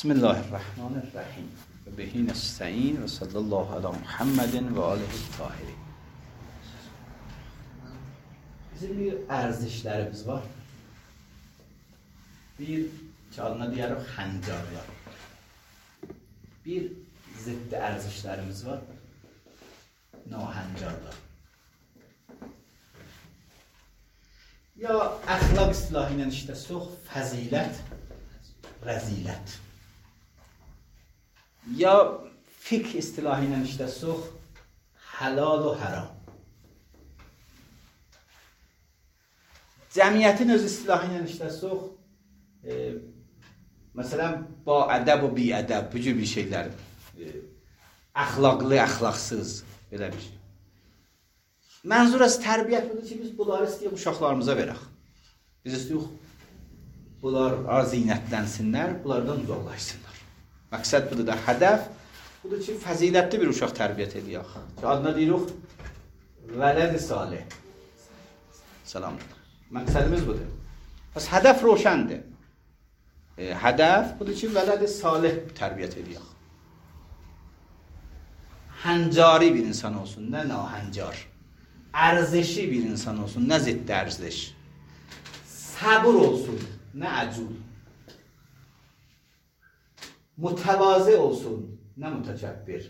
بسم الله الرحمن الرحیم و به نستعین و صلی الله علی محمد و آله الطاهرین. Bizim bir ərzişlərimiz var. Bir çalına deyərək xəncərlər. Bir ziddi ərzişlərimiz var. Nahəncərlər. Ya əxlaq istilahı ilə işləsək, fəzilət, rəzilət. Ya fiqh istilahı ilə işləsək, halal و haram. Cəmiyyətin öz istilahı ilə işləsək, məsələn, ba ədəb və bi ədəb, bu cür bir şeylər, əxlaqlı, əxlaqsız, belə bir şey. Mənzur az tərbiyyət budur ki, biz bunları istəyək uşaqlarımıza verək. Biz istəyək, bunlar zinətlənsinlər, bunlardan uzaqlaşsınlar. Məqsəd budur da, hədəf budur ki, fəzilətli bir uşaq tərbiyyət edək. Ki, adına deyirik, vələd-i salih. Salamdır. Məqsədimiz budur. Pəs hədəf roşəndir. Hədəf budur ki, vələd-i salih tərbiyyət edək. Həncari bir insan olsun, nə nahəncar. Ərzişi bir insan olsun, nə ziddi ərziş. Səbur olsun, nə əcul. Mütəvazi olsun, nə mütəkəbbir.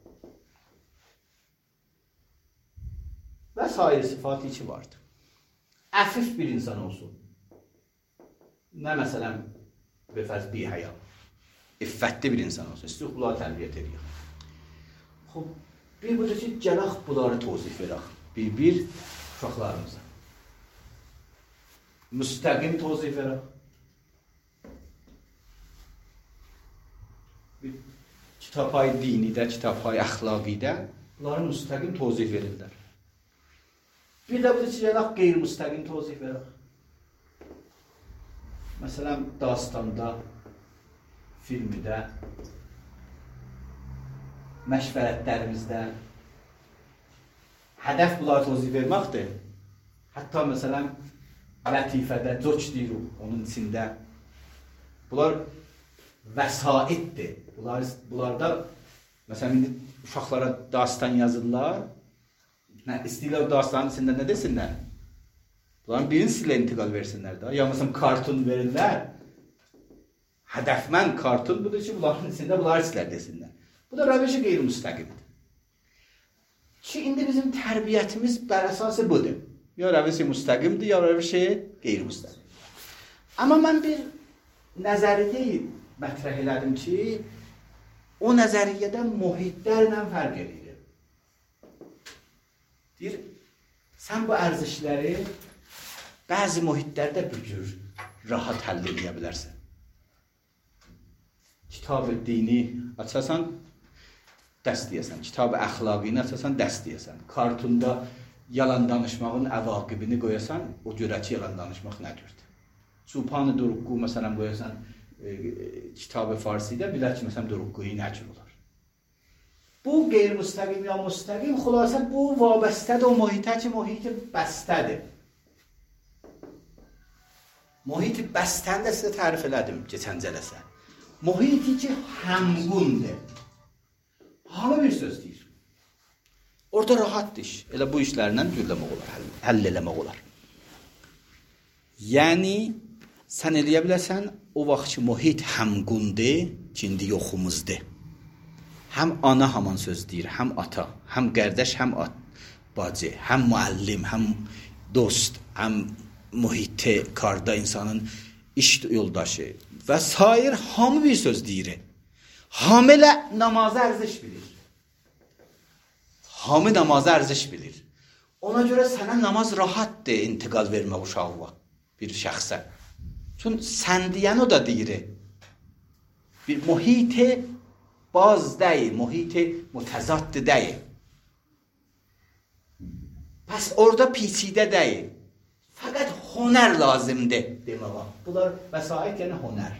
Və sair sıfatı ki vardır. Əfif bir insan olsun. Nə məsələn, befəz bihəya. İffətli bir insan olsun. İstiyorq bunları tərbiyyət edək. Xob, bir budur ki, gələk bunları tozif verək. Bir uşaqlarımıza. Müstəqim tozif verək. Kitab-ı dinidə, kitab-ı əxlaqidə bunların müstəqim tozif verirlər. Bir də budur ki, gələk qeyri-müstəqim tozif verək. Məsələn, dastanda, filmidə, məşvərətlərimizdə hədəf bunları tozif verməkdir. Hətta məsələn, lətifədə, coç deyirik, onun içində. Bunlar vəsaitdir. Bunlarda, məsələn, uşaqlara dastan yazırlar. İstəyirlər o dastanın içində nə desinlər? Bunların birini silə intiqal versinlər də. Ya məsələn, kartun verirlər. Hədəfmən kartun budur ki, bunların içində bunları silə desinlər. Bu da rəvişi qeyri-müstəqimdir. Ki, indi bizim tərbiyyətimiz bər əsası budur. Ya rəvişi müstəqimdir, ya rəvişi qeyri-müstəqim. Amma mən bir nəzəriyyə mətrəh elədim ki, o nəzəriyyədən mühitlərlə fərq edir. Deyir, sən bu ərzişləri bəzi mühitlərdə bir cür rahat həll edə bilərsən. Kitab-ı dini açasan, dəst deyəsən. Kitab-ı əxlaqini açasan, dəst deyəsən. Kartunda yalan danışmağın əvaqibini qoyasan, o görə ki, yalan danışmaq nədirdir. Subhan-ı Duruqqu, məsələn, qoyasan, kitab-ı farsidə, bilək ki, məsələn, Duruqquyu nəcür olar. Bu, qeyri-müstəqim ya müstəqim, xülasə bu, vabəstədir o mühitə ki, mühiti bəstədir. Mühiti bəstəni də sizə tərif elədim keçən cələsə. Mühiti ki, həmqundur. Halı bir söz deyir. Orada rahat iş. Elə bu işlərlə gürləmək olar, həll eləmək olar. Yəni, sən eləyə biləsən, o vaxt ki, mühit həmqundur, ki, indi yoxumuzdur. Həm ana haman söz deyir, həm ata, həm qərdəş, həm bacı, həm müəllim, həm dost, həm mühiti, karda insanın iş yoldaşı və sair hamı bir söz deyir. Hamı ilə namazı ərziş bilir. Hamı namazı ərziş bilir. Ona görə sənə namaz rahatdır intiqal vermək uşağıva, bir şəxsə. Çünki sən deyən o da deyir. Bir mühiti baz deyil, mühiti mütəzaddı deyil. Pəs orada pisidə deyil. Fəqət hünər lazımdır deməyə. Bunlar vəsait yəni hünər.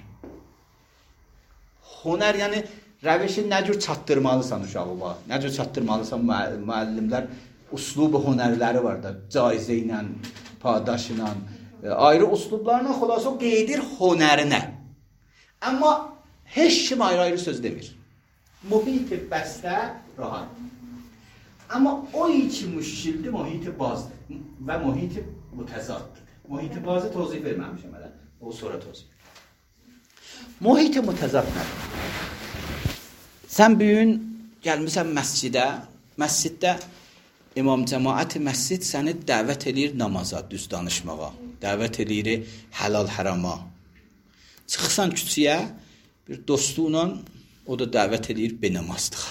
Hünər yəni rəvişi nə cür çatdırmalısan uşağıva, nə cür çatdırmalısan müəllimlər, uslubu hünərləri var da, caizə ilə, padaş ilə, ayrı uslublarla xülasə o qeydir hünərinə. Amma Heç kim ayrı-ayrı söz demir. Muhit bəstə rahat. Amma o iki müşkildir, muhit bazdır və muhit mütəzaddır. Muhit bazı tozih verməmişəm hələ. O sonra tozih. Muhit mütəzad nədir? Sən bir gün gəlmisən məscidə, məsciddə İmam cəmaət məscid səni dəvət edir namaza, düz danışmağa, dəvət edir halal harama. Çıxsan küçüyə bir dostunla, o da dəvət edir benamazlığa.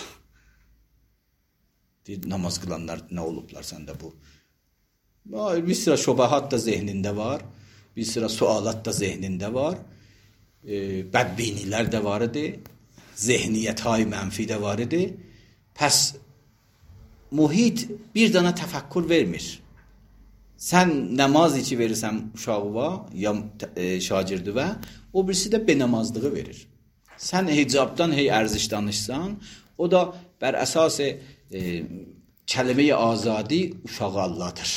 Deyir, namaz qılanlar nə olublar səndə bu? Bir sıra şobahat da zehnində var, bir sıra sualat da zehnində var, bədbinilər də var idi, zehniyyət-hay mənfi də var idi. Pəs muhit bir dana təfəkkür vermir. Sən namaz içi verirsən uşağıva, ya şagirdivə, o birisi də benamazlığı verir. Sən hicabdan hey ərziş danışsan, o da bər əsas kəlime-i azadi uşağı Allah'dır.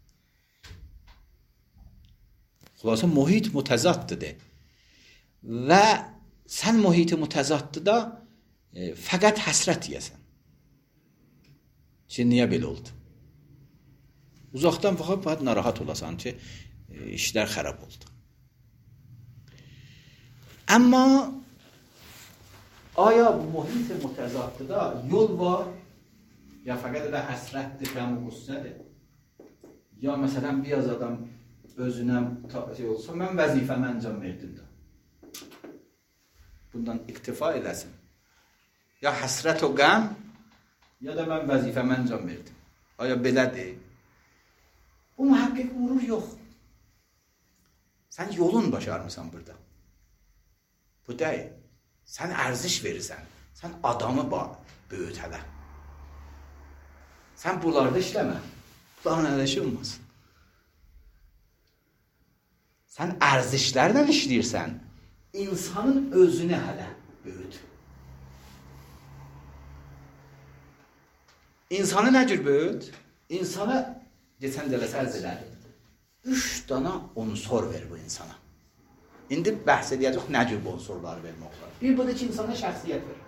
Xülasə muhit mütəzaddır. Və sən muhiti mütəzaddır da fəqət həsrət yiyəsən. Ki, niyə belə oldu? Uzaqdan fəqət narahat olasan ki, işlər xərab oldu. Amma aya bu muhit mütəzaddır da yol var, ya fəqət də həsrətdir, qəm və qüssədir. Ya məsələn, biraz adam özünə olsa, mən vəzifəmə əncam verdim də. Bundan iktifa eləsin. Ya həsrət o qəm, ya da mən vəzifəmə əncam verdim. Aya belədir. Bu mühəqqiq vurur yox. Sən yolun başarmısan burada. Bu deyil. Sən ərziş verirsən. Sən adamı böyüt hələ. Sən buralarda işləmə. Bunların ələşi olmaz. Sən ərzişlərlə işləyirsən. İnsanın özünü hələ böyüt. İnsanı nə cür böyüt? İnsana, geçən dəvəsə ərz elədi, 3 dana unsur ver bu insana. İndi bəhs edəcək nə cür bu unsurları vermək olar. Bir budur ki, insana şəxsiyyət ver.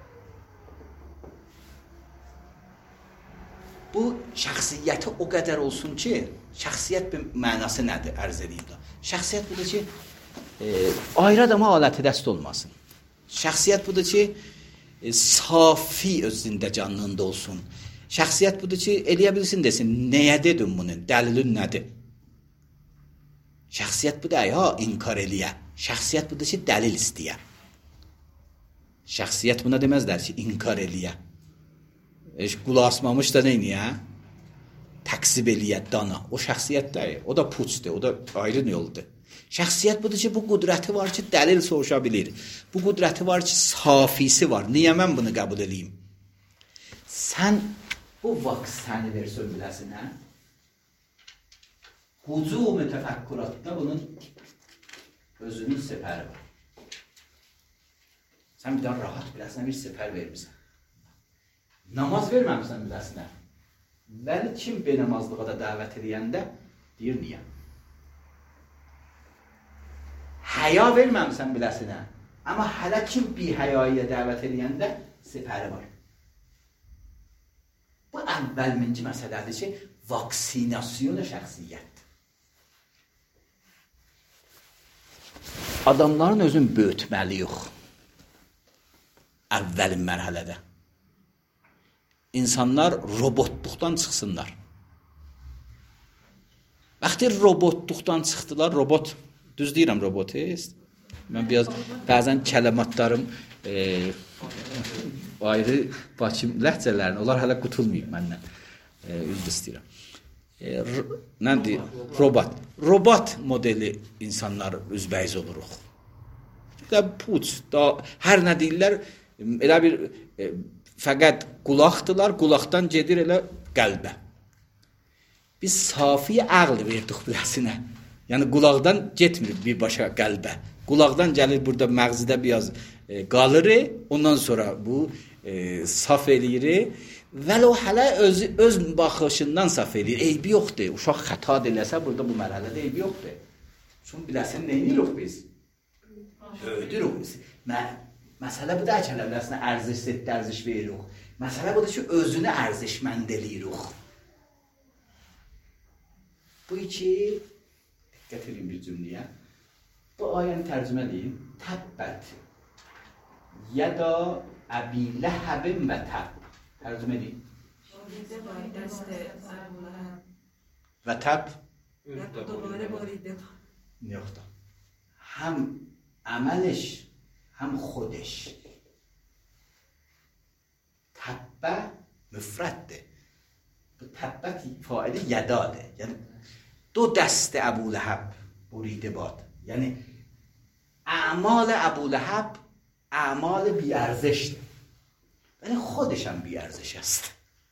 Bu şəxsiyyəti o qədər olsun ki, şəxsiyyət bir mənası nədir ərz edeyim da. Şəxsiyyət budur ki, ayrı adama aləti dəst olmasın. Şəxsiyyət budur ki, safi özündə canlında olsun. Şəxsiyyət budur ki, eləyə bilsin desin, nəyə dedim bunu, dəlilin nədir? Şəxsiyyət budur, ya inkar eləyə. Şəxsiyyət budur ki, dəlil istəyə. Şəxsiyyət buna deməzlər ki, inkar eləyə. Qulaq asmamış da neyniyə? Təqsib eləyə, dana. O şəxsiyyət deyil, o da puçdur, o da ayrı yoldur. Şəxsiyyət budur ki, bu qudrəti var ki, dəlil soruşa bilir. Bu qudrəti var ki, safisi var. Niyə mən bunu qəbul edeyim? Sən bu vaqt səni versin biləsin, hə? Hücum təfəkküratda bunun özünün sepəri var. Sən bir daha rahat biləsinə bir sepər vermirsən. Namaz verməmişsən biləsinə. Vəli kim benamazlığa da dəvət edəndə deyir niyə? Həya verməmişsən biləsinə. Amma hələ kim bir həyaya dəvət edəndə sepəri var. Bu əvvəlminci məsələdir ki, vaksinasyon şəxsiyyətdir. Adamların özünü böyütməli yox. Əvvəlin mərhələdə. İnsanlar robotluqdan çıxsınlar. Vaxtı robotluqdan çıxdılar, robot, düz deyirəm robotu. Mən biraz bəzən kələmatlarım ayrı Bakı ləhcələrini, onlar hələ qutulmayıb məndən. Üzr istəyirəm. Nə deyir? Robot. Robot modeli insanlar üzbəyiz oluruq. Puç, hər nə deyirlər, elə bir fəqət qulaqdılar, qulaqdan gedir elə qəlbə. Biz safi ağl verdik biləsinə. Yəni qulaqdan getmir birbaşa qəlbə. Qulaqdan gəlir burada məğzidə biraz qalır, ondan sonra bu saf eləyir. Vəli o hələ öz baxışından saf eləyir. Eybi yoxdur. Uşaq xəta eləsə burada bu mərhələdə eybi yoxdur. Çünki biləsən nə edirik biz? Öldürük biz. Məsələ budur ki, əslində ərziş setdə ərziş veririk. Məsələ budur ki, özünü ərzişmənd eləyirik. Bu iki, diqqət edin bir cümləyə. Bu ayəni tərcümə edeyim. Təbbət. Yəda əbi ləhəbin və təbb. Tərcümə edeyim. Və təbb. Yoxdur. Həm əməliş, həm xodش. Təbbə müfrəddir. Bu təbbət faili yədadır. Yəni, دو دست ابولهب بریده باد. یعنی اعمال ابولهب اعمال بیارزشته، ولی خودش هم بیارزش است.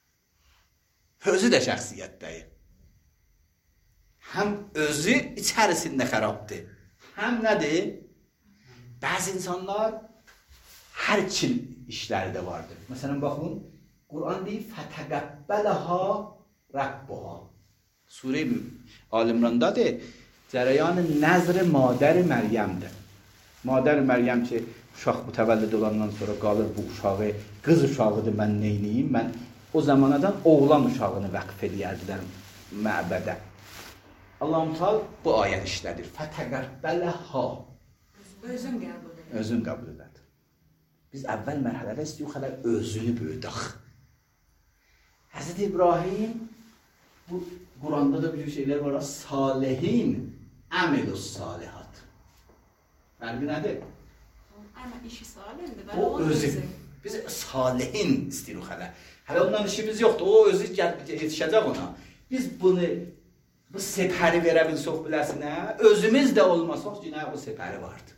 özü de şəxsiyyətdəyir. Həm özü içərisində xarabdır. Həm nədir? Bəzi insanlar hər çil işləri də vardır. Məsələn, baxın, Quran deyir, fətəqəbbələha rəbbuha. Sure Al-İmran'dadır. Cərəyan nəzr madər Məryəmdir. Madər Məryəm ki, uşaq mütəvəllid olandan sonra qalır bu uşağı, qız uşağıdır, mən neyniyim? Mən o zamanadan oğlan uşağını vəqf edərdilər məbədə. Allah-u Teala bu ayəni işlədir. Fətəqəbbələha. Özün qəbul edər. Özün qəbul edər. Biz əvvəl mərhələdə istəyirik hələ özünü böyüdək. Həzrət İbrahim, bu Quranda da bir şeylər var, salihin əmelus salihat. Fərqi nədir? Amma işi salihdir. O özü. Biz salihin istəyirik hələ. Hələ ondan işimiz yoxdur. O özü yetişəcək ona. Biz bunu, bu sepəri verə bilsək biləsinə, özümüz də olmasaq yenə o sepəri vardır.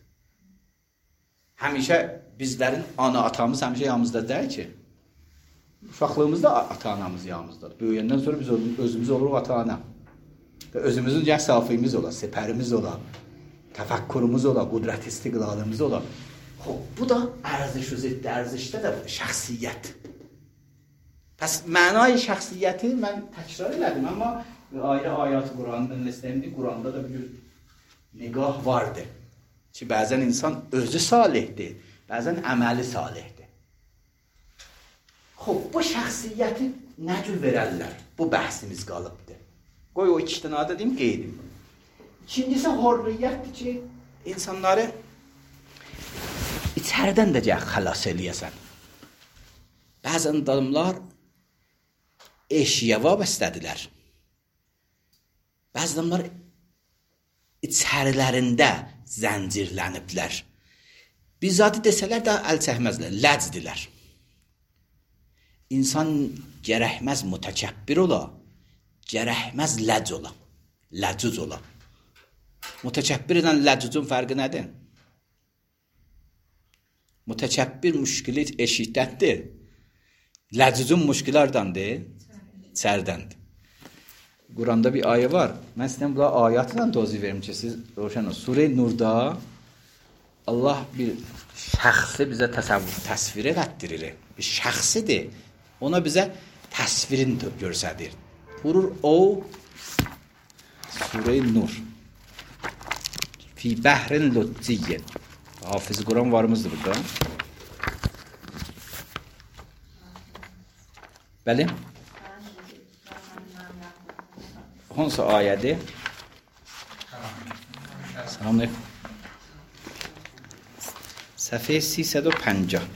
Həmişə bizlərin ana atamız həmişə yanımızda deyil ki. Uşaqlığımızda ata-anamız yanımızdadır. Böyüyəndən sonra biz özümüz oluruq ata-ana. Və özümüzün safimiz ola, sepərimiz ola, təfəkkürümüz ola, qudrət istiqlalımız ola. Bu da ərziş və ziddi ərzişdə də şəxsiyyət. Pəs mənay şəxsiyyəti mən təkrar elədim, amma ayrı ayat Qurandan istəyimdir. Quranda da bir nigah vardır. Ki, bəzən insan özü salihdir, bəzən əməli salihdir. Bu şəxsiyyəti nə cür verərlər? Bu bəhsimiz qalıbdır. Qoy o iki dənə deyim, qeydim. İkincisi, hürriyyətdir ki, insanları içəridən də xilas eləyəsən. Bəzən adamlar eşiyə vabəstədirlər. Bəzi adamlar içərilərində zəncirləniblər. Bizzatı desələr də əl çəkməzlər, ləcdirlər. İnsan gərəkməz mütəkəbbir ola, gərəkməz ləc ola, ləcüc ola. Mütəkəbbir ilə ləcücün fərqi nədir? Mütəkəbbir müşkili eşitdətdir. Ləcücün müşkili hardandır? İçəridəndir. Quranda bir ayə var. Mən sizdən buna ayatla tozih verim ki, siz roşan olun. Sure-i Nurda Allah bir şəxsi bizə təsvir elətdirir. Bir şəxsidir. Ona bizə təsvirini görsədir. Vurur o Sure-i Nur. Fi bəhrin lücciyyin. Hafız Quran varımızdır burada. Bəli? Hansı ayədir? Salamünaleyküm. Səhifə 350.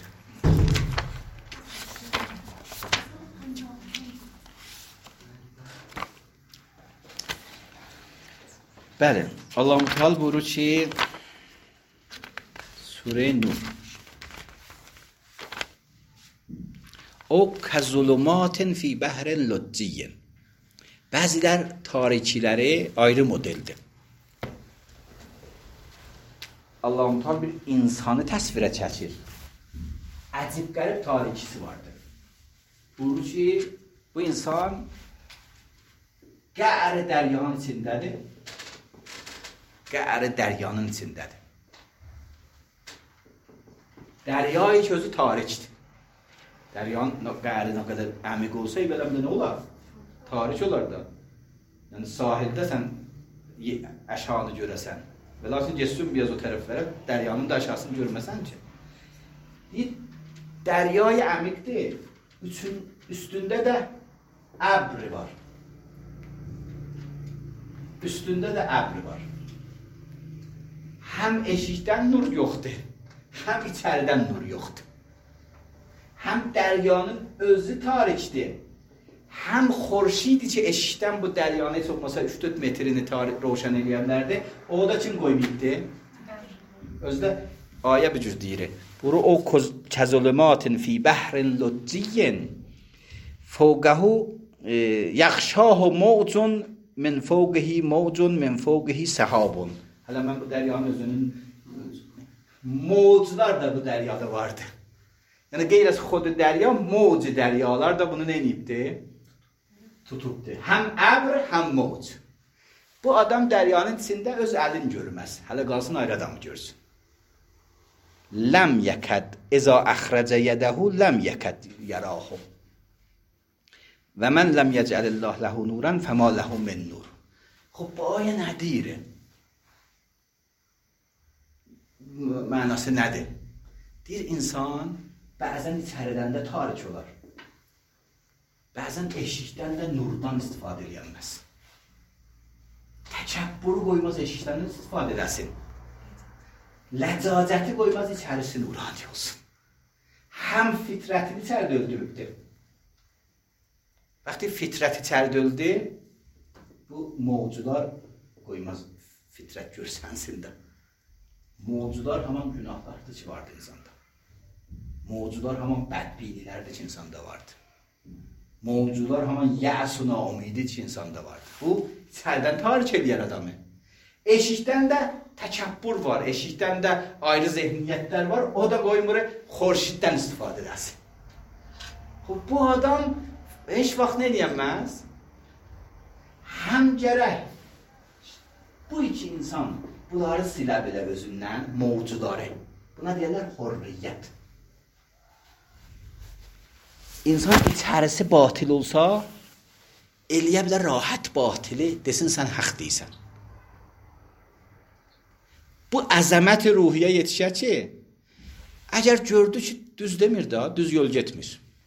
Bəli, Allah-u Teala buyurur ki, Sure-i Nur. O kəzulumatin fi bəhrin lücciyyin. Bəzilər tarikiləri ayrı modeldir. Allah-u Teala bir insanı təsvirə çəkir. Əcib qərib tarikisi vardır. Buyurur ki, bu insan qə'ri dəryanın içindədir. Qə'ri dəryanın içindədir. Dəryayı ki, özü tarikdir. Dəryanın qə'ri nə qədər əmiq olsa, belə nə olar? Tarik olar da. Yəni, sahildə sən əşanı görəsən. Və lakin geçsin biraz o tərəflərə, dəryanın da aşağısını görməsən ki. Dəryayı əmiqdir. Üstündə də əbr var. Üstündə də əbr var. Həm eşikdən nur yoxdur, həm içəridən nur yoxdur. Həm dəryanın özü tarikdir, həm xorşidi ki, eşikdən bu dəryanı çox olmasa 3-4 metrini roşan eləyənlərdir. O da kim qoymayıbdır? Özdə ayə bir cür deyir. Buru o kəzulumatın fi bəhrin lücciyyin fəvqəhu yaxşahu mavcun min fəvqihi mavcun min fəvqihi səhabun. Hələ mən bu dəryanın özünün mavclar da bu dəryada vardı. Yəni qeyr az xodu dərya, mavc dəryalar da bunu nə edibdir? Tutubdur. Həm əbr, həm mavc. Bu adam dəryanın içində öz əlini görməz. Hələ qalsın ayrı adamı görsün. Ləm yəkəd, əzə əxrəcə yədəhu, ləm yəkəd yərahu. Və mən ləm yəcəlillah ləhu nuran, fəma ləhu min nur. Xub, bu ayə nə deyir? Mənası nədir? Deyir, insan bəzən içəridən də tarik olar. Bəzən eşikdən də nurdan istifadə edilməz. Təkəbbürü qoymaz eşikdən istifadə edəsin. Ləcacəti qoymaz içərisi nurani olsun. Həm fitrətini içəridə öldürübdür. Vaxtı fitrət içəridə öldü, bu mavcular qoymaz fitrət görsənsin də. Mavcular haman günahlardır ki, vardı insanda. Mavcular haman bədbiylilərdir ki, insanda vardı. Mavcular haman yəs-u naumidi ki, insanda vardı. Bu, içəridən tarik eləyər adamı. Eşikdən də təkəbbür var, eşikdən də ayrı zehniyyətlər var, o da qoymur, xorşiddən istifadə edəsin. Bu adam heç vaxt nə deyəməz? Həm gərək bu iki insan bunları silə belə özündən, mavcuları. Buna deyərlər hürriyyət. İnsan içərisi batil olsa, eləyə bilər rahat batili, desin sən haqq deysən. Bu əzəmət ruhiyyə yetişər ki, əgər gördü ki, düz demir də, düz yol getmir.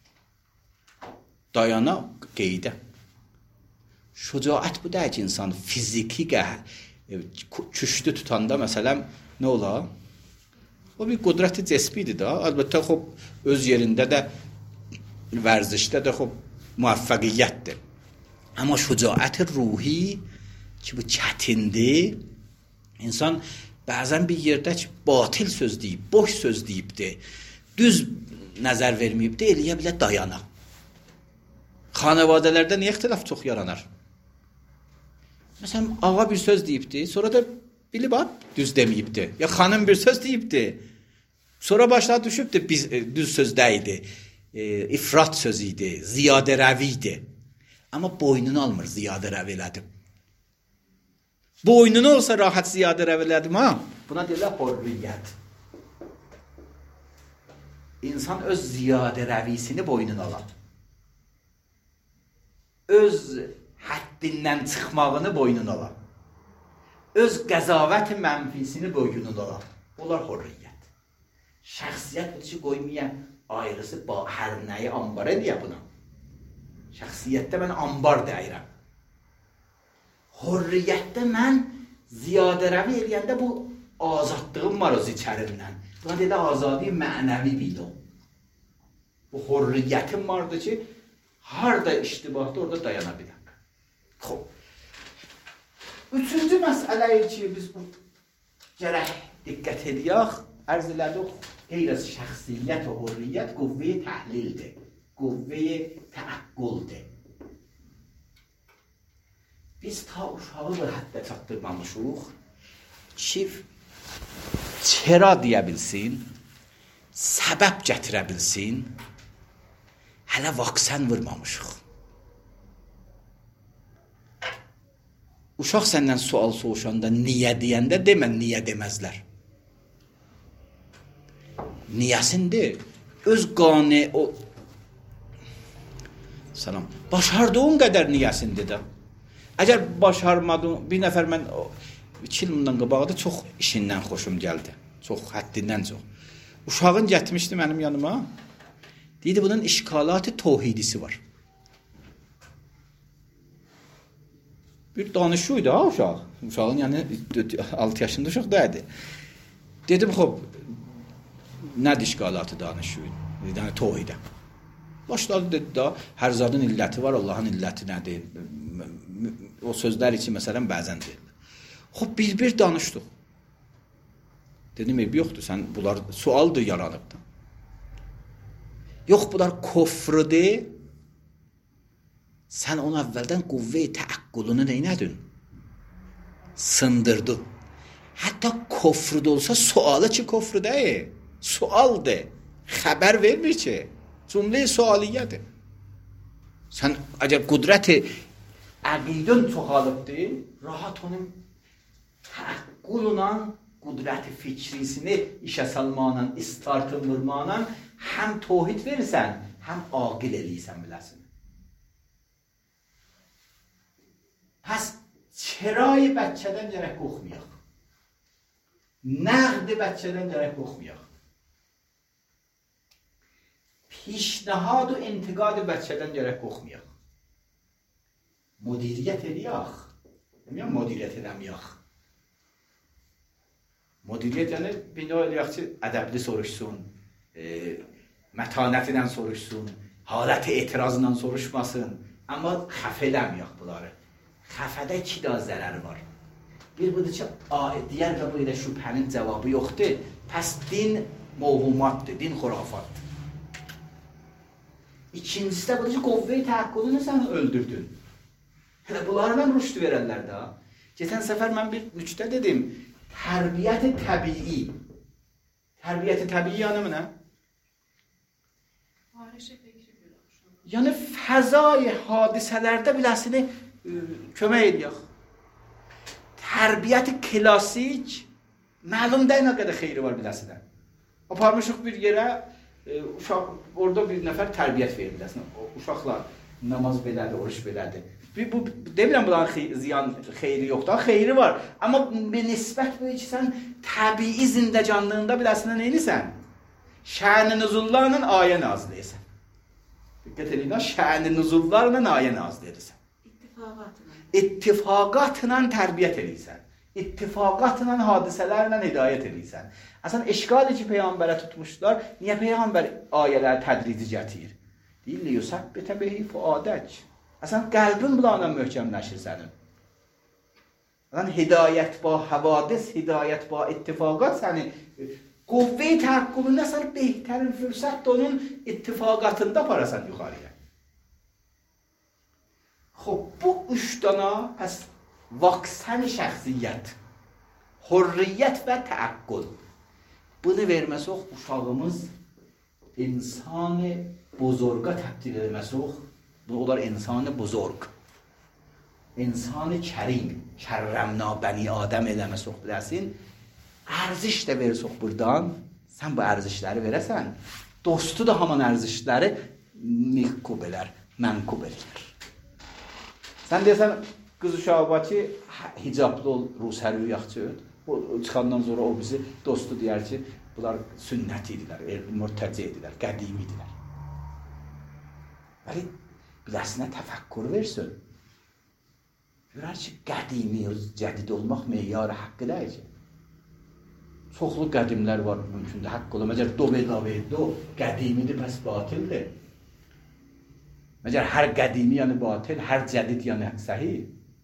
Dayana qeydə. Şücaət bu deyək insan fiziki küşdü tutanda, məsələn, nə ola? O bir qudrəti cəsbidir də. Əlbəttə, öz yerində də, vərzişdə də müvəffəqiyyətdir. Amma şücaət ruhi ki, bu çətindir, insan bəzən bir yerdə ki, batil söz deyib, boş söz deyibdir, düz nəzər verməyibdir, eləyə bilər dayana. Xanavadələrdə niyə ixtilaf çox yaranar? Məsələn, ağa bir söz deyibdir, sonra da bilib düz deməyibdir. Ya xanım bir söz deyibdir, sonra başına düşübdir, düz söz deyildi, ifrat sözü idi, ziyadə rəvi idi. Amma boynunu almır, ziyadə rəvi elədim. Boynunu olsa rahat ziyadə rəvi elədim, ha? Buna deyirlər hürriyyət. İnsan öz ziyadə rəvisini boynuna alar. Öz həddindən çıxmağını boynuna alar. Öz qəzavət mənfisini boynuna alar. Bunlar hürriyyət. Şəxsiyyət bu ki, qoymayan ayrısı hər nəyi ambar edir buna. Şəxsiyyətdə mən ambar deyirəm. Hürriyyətdə mən ziyadə rəvi eləyəndə bu azadlığım var öz içərimdən. Buna dedə azadi mənəvi bildim. Bu hürriyyətim vardı ki, harada iştibahda orada dayana biləm. Xoş. Üçüncü məsələyə ki, biz gərək diqqət edək, ərz elədik, qeyr-az şəxsiyyət və hürriyyət qüvvə-i təhlildir, qüvvə-i təəqqüldir. Biz ta uşağı bu həddə çatdırmamışıq ki, çera deyə bilsin, səbəb gətirə bilsin, hələ vaksən vurmamışıq. Uşaq səndən sual soruşanda niyə deyəndə demən niyə deməzlər. Niyəsindir. Öz qane o salam. Başardığın qədər niyəsindir də. Əgər başarmadın, bir nəfər mən 2 il bundan qabaqda çox işindən xoşum gəldi. Çox həddindən çox. Uşağın gətirmişdi mənim yanıma. Deyirdi, bunun işkalat-ı tohidisi var. Bir danışıydı ha uşaq. Uşağın yəni 6 yaşında uşaq deyildi. Dedim, xob, nədir işkalatı danışıydı? Yəni tohidə. Başladı dedi da, hər zadın illəti var, Allahın illəti nədir? O sözlər için məsələn bəzən deyil. Xob, bir danışdıq. Dedim, yoxdur, sən bunlar sualdır yaranıbdır. Yox, bunlar kofrüdür. Sən onu əvvəldən quvve-i təəqqulunu neynədin? Sındırdın. Hətta kofrüdə olsa sualı ki kofrüdəyir. Sualdır. Xəbər vermir ki. Cümle-i sualiyyədir. Sən əgər qudrəti əqidin çoxalıbdır, rahat onun təəqquluna qudrəti fikrisini işə salmaqla, istartın vurmaqla həm tohid verirsən, həm aqil eləyirsən biləsin. Pəs çirayı bəccədən gərək qoxmayaq. Nəqdi bəccədən gərək qoxmayaq. Pişnahad و انتقاد bəccədən gərək qoxmayaq. Müdiriyyət eləyək. Demirəm, müdiriyyət edəməyək. Müdiriyyət yəni bina eləyək ki, ədəbli soruşsun, mətanətindən soruşsun, halət etirazından soruşmasın. Amma xəfə eləməyək bunları. Xəfədə 2 daha zərəri var. Bir budur ki, digər və bu ilə şübhənin cavabı yoxdur. Pəs din mövhumatdır, din xurafatdır. İkincisi də budur ki, qovve-i təəqqulunu sən öldürdün. Hələ bunları mən rüşd verənlər də. Geçən səfər mən bir üçdə dedim, tərbiyyət-i təbii. Tərbiyyət-i təbii yanımı nə? Yəni fəzai hadisələrdə biləsini kömək edək. Tərbiyyət-i klasik, məlum deyil nə qədər xeyri var biləsindən. Aparmışıq bir yerə, uşaq, orada bir nəfər tərbiyyət verir biləsin. Uşaqlar namaz belədir, oruç belədir. Bu demirəm bunların ziyan xeyri yoxdur, xeyri var. Amma bir nisbət bu ki, sən təbii zindəcanlığında biləsindən neylisən? Şən-i nüzullarla ayə nazil edirsən. Diqqət edin, şən-i nüzullarla ayə nazil edirsən. İttifaqatla tərbiyyət edirsən. İttifaqatla hadisələrlə hidayət edirsən. Əsən eşqalı ki, Peyğəmbərə tutmuşlar, niyə Peyğəmbər ayələri tədrici gətirir? Deyirlər, yusabbitə bihi fuadək. Əsən qəlbin bunlarla möhkəmləşir sənin. Əsən hidayət ba havadis, hidayət ba ittifaqat səni quvve-i təəqqulunda sən behtərin fürsət onun ittifaqatında aparasan yuxarıya. Xob, bu 3 dana pəs vaksən şəxsiyyət, hürriyyət və təəqqul. Bunu verməsək, uşağımız insan-ı buzorqa təbdil etməsək, bu olar insan-ı buzorq. İnsan-ı kərim, kərrəmna bəni Adəm eləməsək biləsin, ərziş də versək buradan, sən bu ərzişləri verəsən, dostu da haman ərzişləri mihkub elər, mənkub elər. Sən deyəsən, qız uşağı var ki, hicablı ol, rusəri yaxçı öd. O çıxandan sonra o bizi dostu deyər ki, bunlar sünnət idilər, mürtəcə idilər, qədimi idilər. Bəli, biləsinə təfəkkür versin. Görər ki, qədimi, cədid olmaq meyyarı haqqı deyil ki. Çoxlu qədimlər var, mümkündür, haqq olur. Məcər do, qədimidir, bəs batildir. Məcər hər qədimi yəni batil, hər cədid yəni səhih.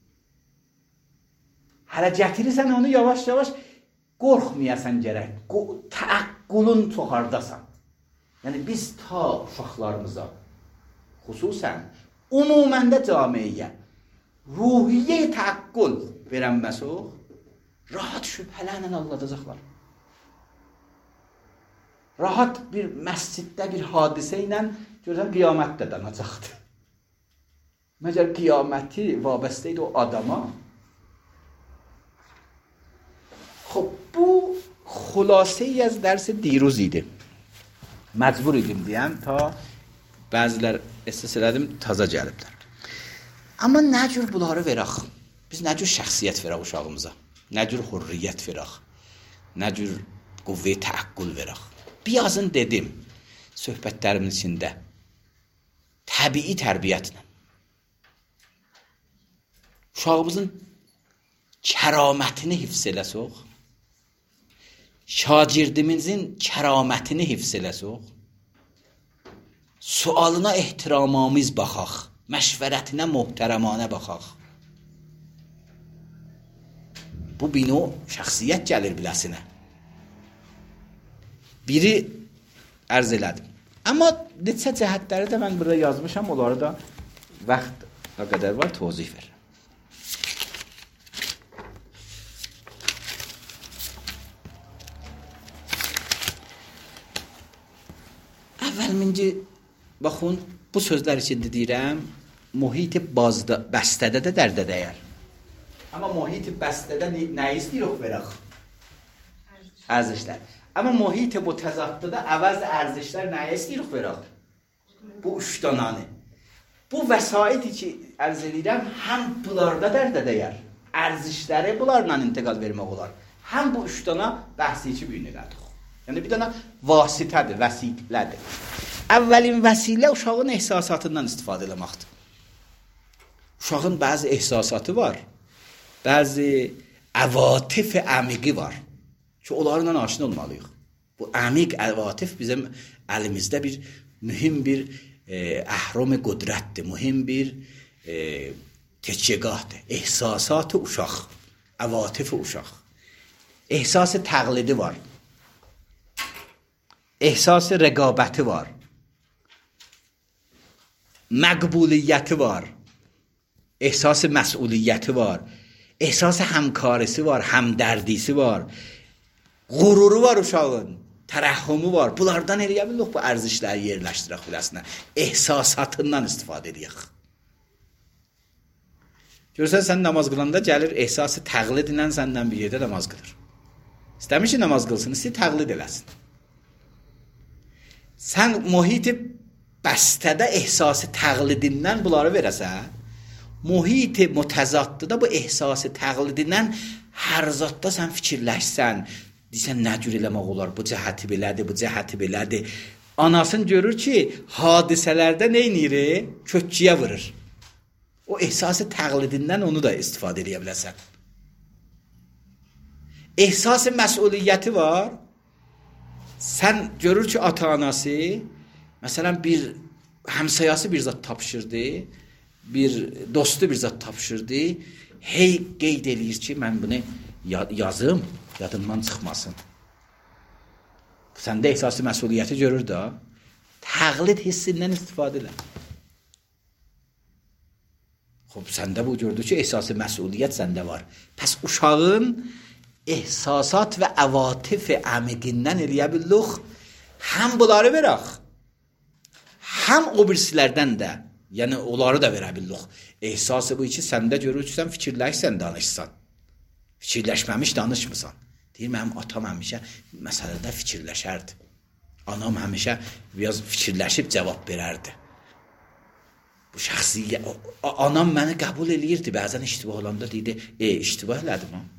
Hələ gətirirsən onu yavaş-yavaş qorxmayasan gərək. Təəqqulun çoxardasan. Yəni biz ta uşaqlarımıza, xüsusən, umumən də camiyə, ruhiyyə təəqqul verənməsək, rahat şübhələrlə alladacaqlar. Rahat bir məsciddə bir hadisə ilə görürsən, qiyamət də danacaqdır. Məcər qiyaməti vabəstə idi o adama. خب bu خلاصه ای از درس دیروز idi. Məcbur idim deyəm ta bəzilər əsas elədim taza gəliblər. Amma nə cür bunları verək? Biz nə cür şəxsiyyət verək uşağımıza? Nə cür hürriyyət verək? Nə cür quvve təəqqul verək? Birazın dedim söhbətlərimin içində təbii tərbiyyətlə uşağımızın kəramətini hifz eləsək, şagirdimizin kəramətini hifz eləsək, sualına ehtiramamiz baxaq, məşvərətinə möhtərəmanə baxaq. Bu bino şəxsiyyət gəlir biləsinə. Biri ərz elədim. Amma neçə cəhətləri də mən burada yazmışam, onları da vaxt nə qədər var tozih verirəm. Əvvəlminci, baxın, bu sözlər içində deyirəm, mühit bəstədə də dərdə dəyər. Amma mühit bəstədə nə istəyirik verək? Ərzişlər. Amma mühit bu təzadda da əvəz ərzişlər nə istəyirik verək? Bu üç dananı. Bu vəsaiti ki, ərz edirəm, həm bunlarda dərdə dəyər. Ərzişləri bunlarla intiqal vermək olar. Həm bu üç dana bəhsi ki, büyünə qədik. Yəni bir dana vasitədir, vəsilədir. Əvvəlin vəsilə uşağın ehsasatından istifadə eləməkdir. Uşağın bəzi ehsasatı var, bəzi əvatif əmiqi var ki, onlarla aşina olmalıyıq. Bu əmiq əvatif bizim əlimizdə bir mühüm bir əhram-ı qudrətdir, mühüm bir teçegahdır. Ehsasatı uşaq, əvatif uşaq. Ehsası təqlidi var. Ehsası rəqabəti var. Məqbuliyyəti var. Ehsası məsuliyyəti var. Ehsası həmkarisi var, həmdərdisi var. Qururu var uşağın, tərəhhümü var. Bunlardan eləyə bilirik bu ərzişləri yerləşdirək biləsinə. Ehsasatından istifadə edək. Görürsən, sən namaz qılanda gəlir, ehsası təqlid ilə səndən bir yerdə namaz qılır. İstəmiş ki, namaz qılsın, istəyir təqlid eləsin. Sən mühiti bəstədə ehsası təqlidindən bunları verəsən, mühiti mütəzaddıda bu ehsası təqlidindən hər zadda sən fikirləşsən, deysən, nə cür eləmək olar, bu cəhəti belədir, bu cəhəti belədir. Anasın görür ki, hadisələrdə nə inir? Kökçüyə vurur. O ehsası təqlidindən onu da istifadə edə biləsən. Ehsası məsuliyyəti var. Sən görür ki, ata-anası, məsələn, bir həmsayası bir zat tapşırdı, bir dostu bir zat tapşırdı, hey qeyd eləyir ki, mən bunu yazım, yadımdan çıxmasın. Səndə ehsası məsuliyyəti görür da, təqlid hissindən istifadə elə. Xob, səndə bu gördü ki, ehsası məsuliyyət səndə var. Pəs uşağın ehsasat və əvatif əmiqindən eləyə bilirik, həm bunları verək, həm o birisilərdən də, yəni onları da verə bilirik. Ehsası bu ki, səndə görür ki, sən fikirləşsən, danışsan. Fikirləşməmiş danışmısan. Deyir, mənim atam həmişə məsələdə fikirləşərdi. Anam həmişə biraz fikirləşib cavab verərdi. Bu şəxsiyyət, anam məni qəbul eləyirdi, bəzən iştibah olanda deyirdi, iştibah elədim ha.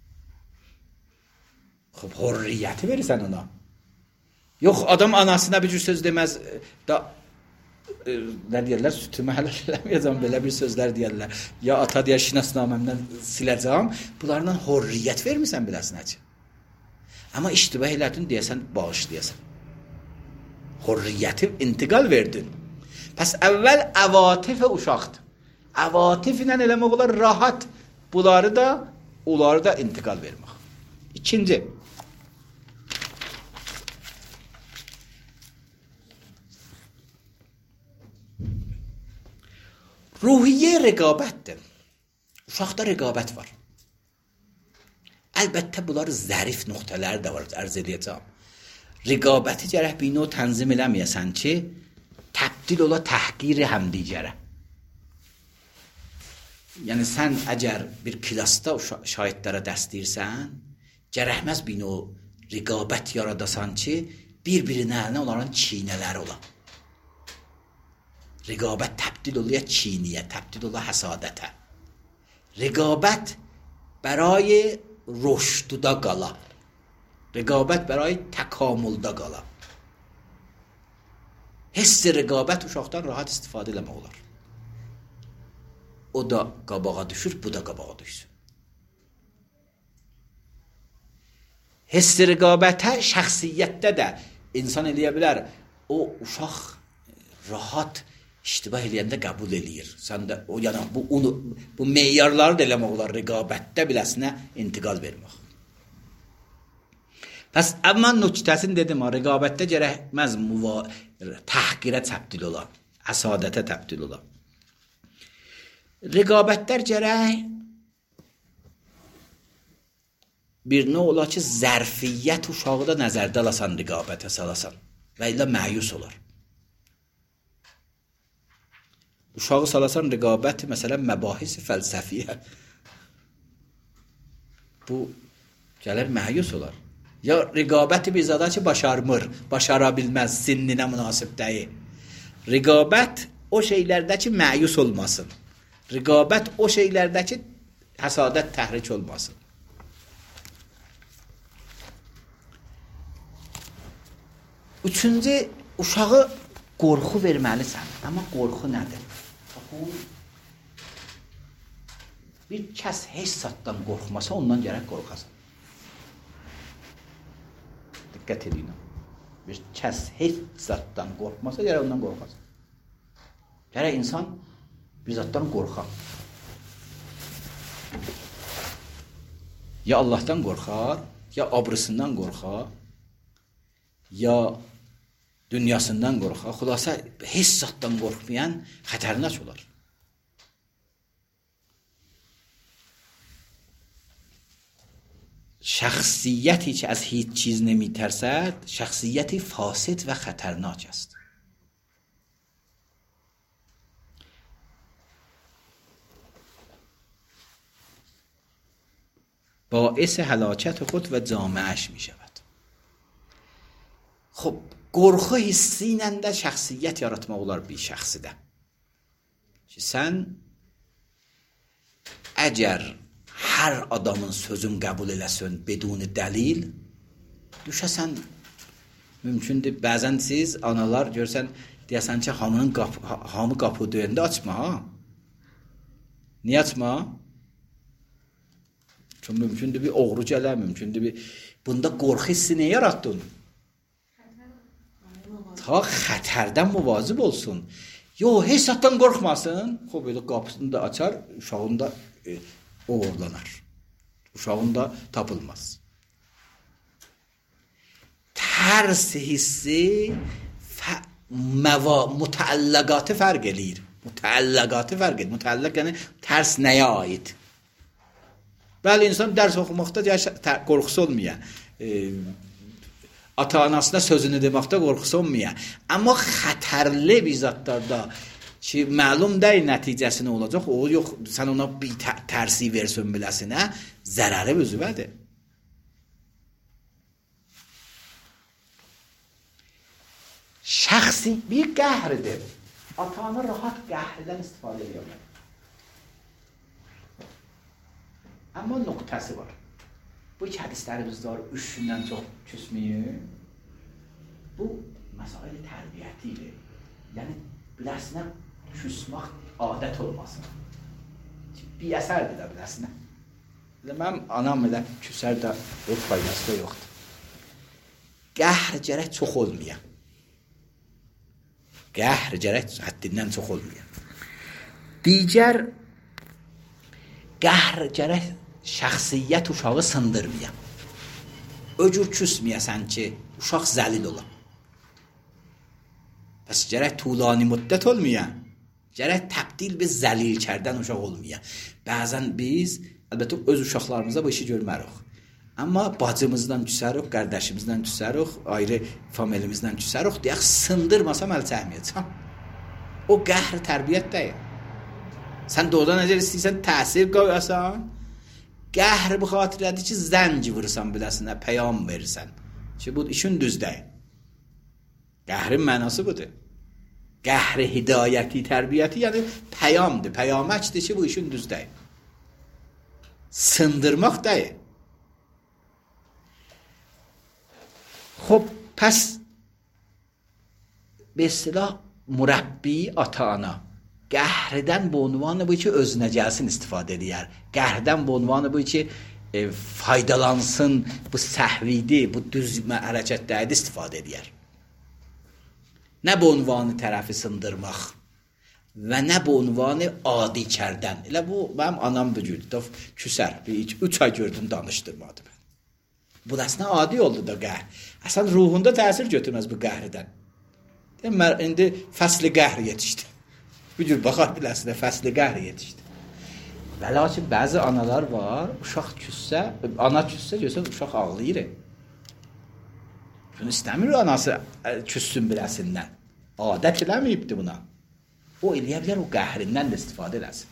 Xob, hürriyyəti verirsən ona. Yox, adam anasına bir cür söz deməz, da nə deyərlər, sütümü həlal eləməyəcəm, belə bir sözlər deyərlər. Ya ata deyər, şinasnaməmdən siləcəm, bunlarla hürriyyət vermirsən biləsinəcə. Amma iştibah elədin deyəsən, bağışlayəsən. Hürriyyəti intiqal verdin. Pəs əvvəl əvatif uşaqdır. Əvatif ilə eləmək olar rahat, bunları da, onları da intiqal vermək. İkinci, ruhiyyə rəqabətdir. Uşaqda rəqabət var. Əlbəttə, bunlar zərif nöqtələri də var, ərz edəcəm. Rəqabəti gərək bir növ tənzim eləməyəsən ki, təbdil ola təhqiri həm digərə. Yəni, sən əgər bir klasda şahidlərə dərs deyirsən, gərəkməz bir növ rəqabət yaradasan ki, bir-birinin əlinə onların çiynələri ola. Rəqabət təbdil oluya çiniyə, təbdil ola həsadətə. Rəqabət برای رشدda qala. Rəqabət برای təkamüldə qala. Hiss rəqabət uşaqdan rahat istifadə eləmək olar. O da qabağa düşür, bu da qabağa düşsün. Hiss rəqabətə şəxsiyyətdə də insan eləyə bilər. O uşaq rahat iştibah eləyəndə qəbul eləyir. Sən də o yəni bu meyarları da eləmək olar rəqabətdə biləsinə intiqal vermək. Pəs əvvəl nöqtəsini dedim, rəqabətdə gərəkməz təhqirə təbdil ola, həsadətə təbdil ola. Rəqabətlər gərək bir nə ola ki, zərfiyyət uşağı da nəzərdə alasan, rəqabətə salasan və ilə məyus olar. Uşağı salasan rəqabəti, məsələn, məbahis fəlsəfiyyə. Bu gələr məyus olar. Ya rəqabəti bir zada ki, başara bilməz, sinninə münasib deyil. Rəqabət o şeylərdə ki, məyus olmasın. Rəqabət o şeylərdə ki, həsadət təhrik olmasın. Üçüncü, uşağı qorxu verməlisən. Amma qorxu nədir? Bir kəs heç zatdan qorxmasa, ondan gərək qorxasan. Diqqət edin. Bir kəs heç zatdan qorxmasa, gərək ondan qorxasan. Gərək insan bir zatdan qorxar. Ya Allahdan qorxar, ya abrısından qorxar, ya dünyasından qorxar. Xülasə, heç zatdan qorxmayan xətərnac olar. شخصیتی که از هیچ چیز نمی ترسد شخصیتی فاسد و خطرناک است. باعث هلاکت خود و جامعه‌اش می شود. خب qorxu hissi ilə də şəxsiyyət yaratmaq olar bir şəxsidə. Ki sən əgər hər adamın sözün qəbul eləsən bedun dəlil, düşəsən mümkündür. Bəzən siz analar görsən deyəsən ki, hamı qapı döyəndə açma ha. Niyə açma? Çünki mümkündür bir oğru gələ, mümkündür bir... Bunda qorxu hissi nə yaratdın? Ta xətərdən müvazib olsun. Yox, heç zatdan qorxmasın. Xoş belə qapısını da açar, uşağın da oğurlanar. Uşağın da tapılmaz. Tərs hissi mütəalləqatı fərq eləyir. Mütəalləqatı fərq eləyir. Mütəalləq yəni tərs nəyə aid? Bəli, insan dərs oxumaqda qorxusu olmayan, ata-anasına sözünü deməkdə qorxusu olmayan. Amma xətərli bir zatlarda ki, məlum deyil nəticəsi nə olacaq, o yox, sən ona bir tərsi versin biləsinə, zərəri üzvədir. Şəxsi bir qəhrdir. Ata-ana rahat qəhrdən istifadə edirlər. Amma nöqtəsi var. Bu iki hədislərimiz var, üçündən çox küsməyir. Bu, məsələ tərbiyyətidir. Yəni, biləsinə küsmək adət olmasın. Bir əsərdir də biləsinə. Mənim anam elə küsər də o faydası da yoxdur. Qəhr gərək çox olmayan. Qəhr gərək həddindən çox olmayan. Digər qəhr gərək şəxsiyyət uşağı sındırmayan. Öcür küsməyəsən ki, uşaq zəlil ola. Bəs gərək tulani müddət olmayan. Gərək təbdil bir zəlil kərdən uşaq olmayan. Bəzən biz, əlbəttə öz uşaqlarımıza bu işi görmərik. Amma bacımızdan küsərik, qardaşımızdan küsərik, ayrı familiyamızdan küsərik, deyək, sındırmasam əl çəkməyəcəm. O qəhr tərbiyyət deyil. Sən doğrudan necə istəyirsən təsir qoyasan, qəhr bu xatirədir ki, zənc vurursan biləsinə, peyam verirsən. Ki, bu işin düz deyil. Qəhrin mənası budur. Qəhr-i hidayəti, tərbiyyəti, yəni peyamdır, peyaməkdir ki, bu işin düz deyil. Sındırmaq deyil. Xob, pəs به اصطلاح مربی ata-ana qəhrdən bu ünvanı bu ki özünə gəlsin istifadə edər. Qəhrdən bu ünvanı bu ki faydalansın, bu səhvidi, bu düz hərəkətlərdə istifadə edər. Nə bu ünvanı tərəfi sındırmaq və nə bu ünvanı adi kərdən. Elə bu mənim anam bu cürdü. Küsər. 3 ay gördüm danışdırmadı mən. Bu da əslində adi oldu da qəhr. Əslən ruhunda təsir götürməz bu qəhrdən. Mən indi fəsli qəhr yetişdi. Bu cür baxar biləsində fəsli qəhr yetişdi. Və lakin bəzi analar var, uşaq küssə, ana küssə görsən uşaq ağlayır. Bunu istəmir anası küssün biləsindən. Adət eləməyibdi buna. O eləyə bilər, o qəhrindən də istifadə eləsin.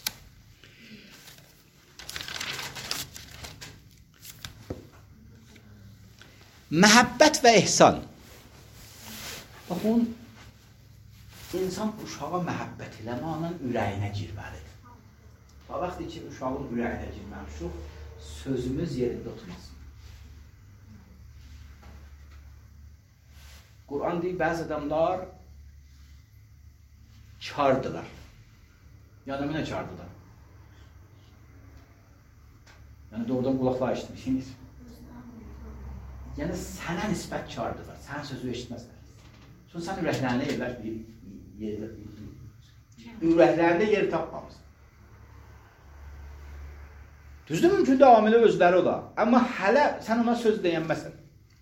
Məhəbbət və ehsan. Baxın, insan uşağa məhəbbət eləməklə ürəyinə girməlidir. Vaxtı ki, uşağın ürəyinə girməmişik, sözümüz yerində oturmasın. Quran deyir, bəzi adamlar kardılar. Yəni, mənə kardılar. Yəni, doğrudan qulaqlar eşitmişsiniz. Yəni, sənə nisbət kardılar, sən sözü eşitməzlər. Sonra sən ürəklərində yerlər ürəklərində yer tapmamız. Düzdür, mümkün davamlı özləri ola. Amma hələ sən ona söz deyənməsən.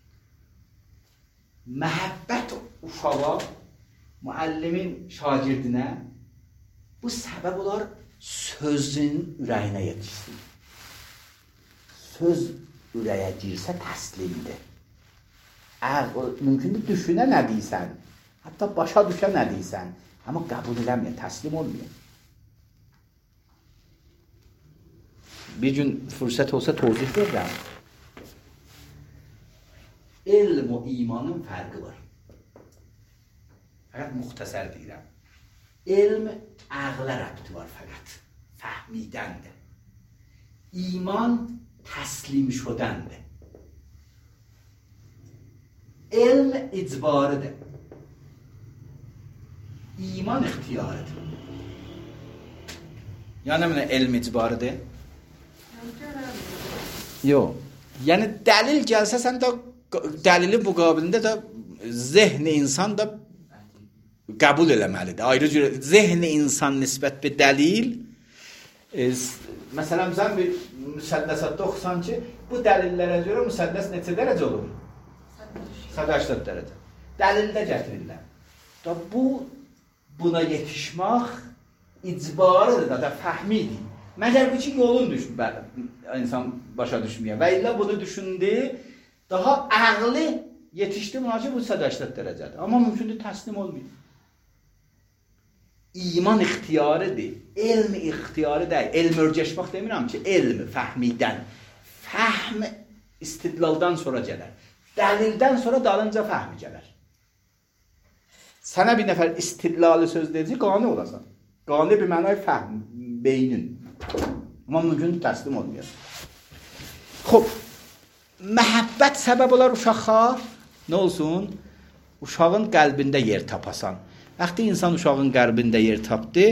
Məhəbbət uşağa, müəllimin şagirdinə bu səbəb olar sözün ürəyinə yetişsin. Söz ürəyə girsə təslimdir. Mümkündür düşünə nə deyirsən, hətta başa düşə nə deyirsən, amma qəbul eləməyən, təslim olmayın. Bir gün fürsət olsa tozih verirəm. Elm o imanın fərqi var. Fəqət müxtəsər deyirəm. Elm əqlə rəbti var fəqət. Fəhmidəndir. İman təslim şudəndir. Elm icbarıdır. İman ixtiyarıdır. Yəni mənə elm icbarıdır? Yox. Yəni dəlil gəlsə sən də dəlilin müqabilində də zehni insan da qəbul eləməlidir. Ayrı cür zehni insan nisbət bir dəlil məsələn sən bir müsəlləsində oxusan ki, bu dəlillərə görə müsəlləs neçə dərəcə olur? 180 dərəcə. Dəlildə gətirirlər. Da buna yetişmək icbarıdır da fəhmidir. Məgər bu ki yolun insan başa düşməyə və illə bunu düşündü, daha əqli yetişdi buna ki bu 180 dərəcədir. Amma mümkündür təslim olmayın. İman ixtiyarıdır. Elm ixtiyarı deyil. Elm örgəşmək demirəm ki, elm fəhmidən. Fəhm istidlaldan sonra gələr. Dəlildən sonra dalınca fəhmi gələr. Sənə bir nəfər istidlalı söz deyəcək, qani olasan. Qani bir mənay fəhm, beynin. Amma mümkün təslim olmayasın. Xoş, məhəbbət səbəb olar uşağa, nə olsun? Uşağın qəlbində yer tapasan. Vaxtı insan uşağın qəlbində yer tapdı,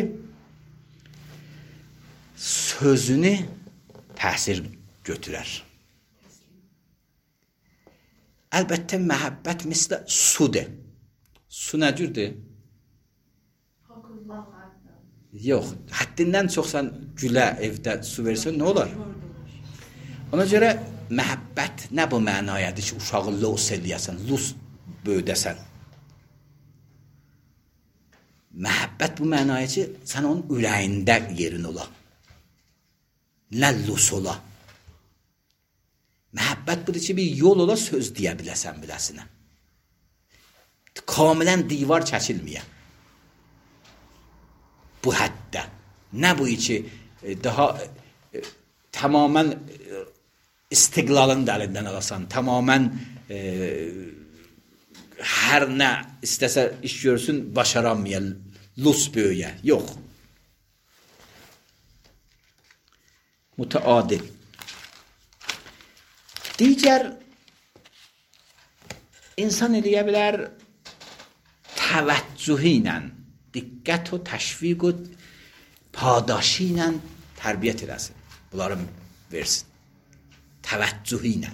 sözünü təsir götürər. Əlbəttə, məhəbbət mislə sudur. Su nə cürdür? Yox, həddindən çox sən gülə evdə su versən, nə olar? Ona görə məhəbbət nə bu mənayadır ki, uşağı los eləyəsən, lus böyüdəsən. Məhəbbət bu mənaya ki, sən onun ürəyində yerin ola. Nə lus ola. Məhəbbət budur ki, bir yol ola söz deyə biləsən biləsinə. Kamilən divar çəkilməyə. Bu həddə. Nə bu ki, daha tamamən istiqlalın dəlindən alasan, tamamən hər nə istəsə iş görsün, başaranmaya, lus böyüyə. Yox. Mütəadil. Digər insan eləyə bilər təvəccühiylə, diqqət və təşviq və padaşı ilə tərbiyyət eləsin. Bunları versin. Təvəccühiylə.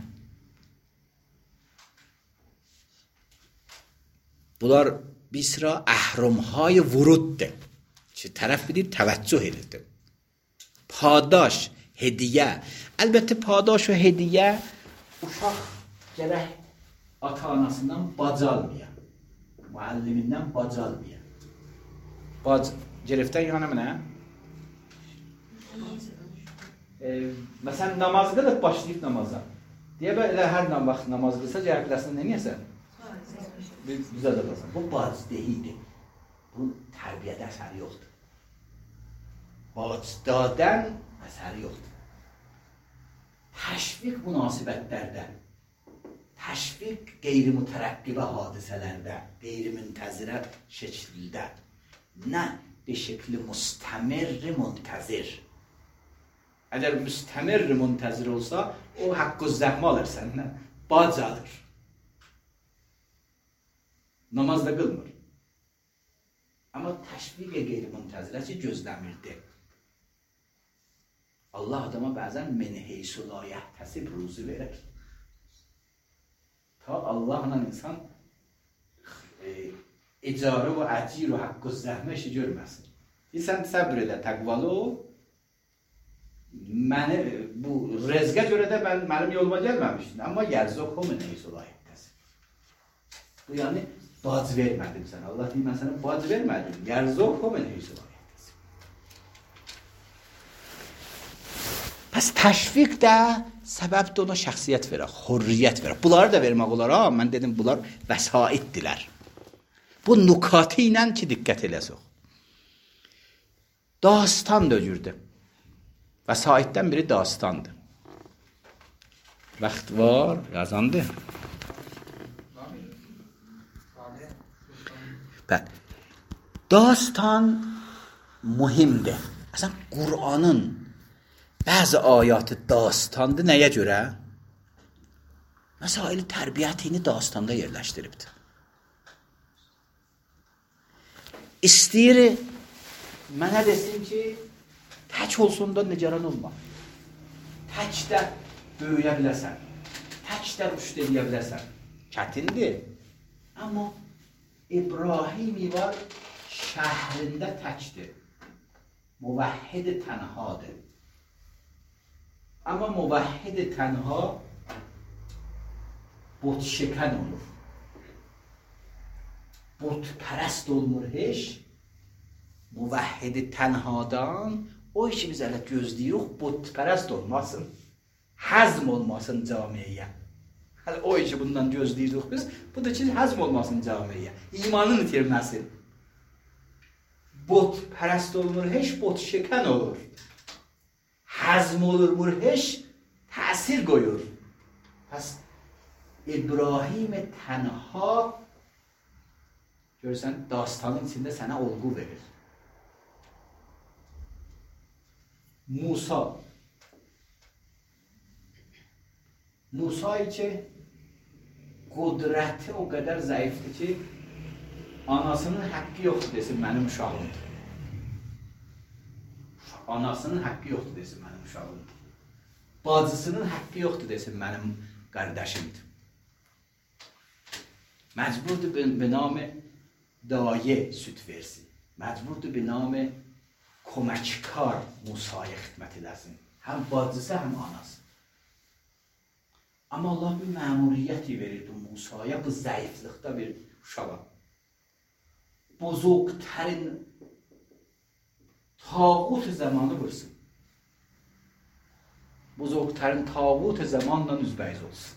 Bunlar bir sıra əhrumhay vuruddur. Ki, tərəf bilir, təvəccüh edir. Padaş, hediyə. Əlbəttə, padaş və hediyə uşaq gərək ata-anasından bacalmaya. Müəllimindən bacalmaya. Gerifdən yana mənə? Məsələn, namaz qılıb başlayıb namaza. Deyə belə hər vaxt namaz qılsa, cəhəbləsin, nə niyəsən? Bizə də basan. Bu bac deyidir. Bu tərbiyədə əsəri yoxdur. Bac dadən əsəri yoxdur. Təşviq münasibətlərdə, təşviq qeyri-mütərəqqibə hadisələrdə, qeyri-müntəzirə şəkildə, nə bir şəkli müstəmir-i müntəzir. Əgər müstəmir-i müntəzir olsa, o haqqı zəhmə alır səndən, bac alır. Namaz da qılmır. Amma təşviq-i qeyri-müntəzirə ki, gözləmirdi. Allah adama bəzən min heysu la yəhtəsib ruzu verir. Ta Allahla insan icarə və əcir və haqqı zəhmə işi görməsin. Sən səbr edə, təqvalı ol. Bu rezqə görə də mənim yoluma gəlməmişdin. Amma yərzoq o min heysu la yəhtəsib. Bu yəni bac vermədim sənə. Allah deyir, mən sənə bac vermədim. Yərzoq o min heysu la yəhtəsib. Pəs təşviq də səbəbdir ona şəxsiyyət verək, hürriyyət verək. Bunları da vermək olar, mən dedim, bunlar vəsaitdirlər. Bu nukatı ilə ki, diqqət eləsək. Dastan da öcürdür. Vəsaitdən biri dastandır. Vaxt var, yazandır. Dastan mühimdir. Əsən Qur'anın bəzi ayatı dastandır. Nəyə görə? Məsail tərbiyyətini dastanda yerləşdiribdir. İstəyir mənə desin ki, tək olsun da nigaran olma. Tək də böyüyə biləsən. Tək də rüşd edə biləsən. Çətindir. Amma İbrahimi var, şəhrində təkdir. Muvəhhid tənhadır. Amma muvəhhid tənha bot şəkən olur. Bot pərəst olmur heç. Muvəhhid tənhadan o işi biz hələ gözləyirik, bot pərəst olmasın. Həzm olmasın camiyə. Hələ o işi bundan gözləyirik biz. Bu da ki, həzm olmasın camiyə. İmanın itirməsin. Bot pərəst olmur heç, bot şəkən olur. Həzm olur heç, təsir qoyur. Pəs İbrahim tənha görürsən, dastanın içində sənə olğu verir. Musa ki qudrəti o qədər zəifdir ki, anasının haqqı yoxdur desin, mənim uşağımdır. Anasının haqqı yoxdur desin, mənim uşağımdır. Bacısının haqqı yoxdur desin, mənim qardaşımdır. Məcburdur binamı dayə süt versin. Məcburdur binamı koməkikar Musaya xidmət eləsin. Həm bacısı, həm anası. Amma Allah bir məmuriyyəti verir bu Musaya, bu zəiflikdə bir uşağa. Bozuklərin tağut zamanı vursun. Bozuklərin tağut zamanla üzbəyiz olsun.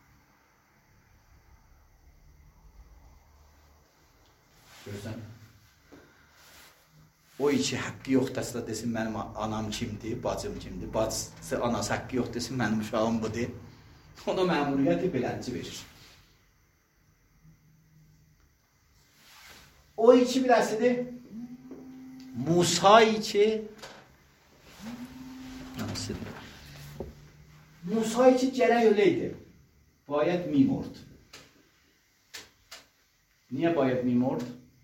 Görürsən? O içi haqqı yoxdursa desin, mənim anam kimdir, bacım kimdir, bacısı, anası haqqı yox desin, mənim uşağım budur. Ona məmuriyyəti belənci verir. O içi biləsidir, Musa içi Musa içi gərək öləydi. Bayət mimordu. Niyə bayət mimordu?